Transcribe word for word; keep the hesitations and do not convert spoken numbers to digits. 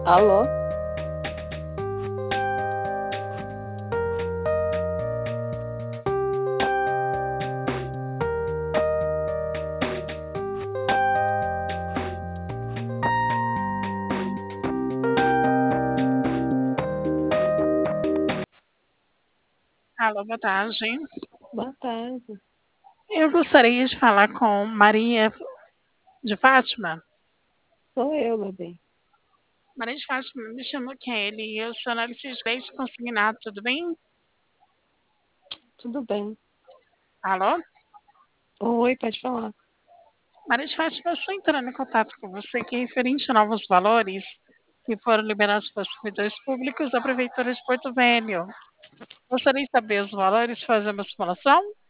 Alô? Alô, boa tarde. Boa tarde. Eu gostaria de falar com Maria de Fátima. Sou eu, bebê. Maria de Fátima, me chamo Kelly. Eu sou analista de leite consignado, tudo bem? Tudo bem? Alô? Oi, pode falar. Maria de Fátima, eu estou entrando em contato com você que é referente a novos valores que foram liberados para os servidores públicos da Prefeitura de Porto Velho. Gostaria de saber os valores, fazer uma simulação?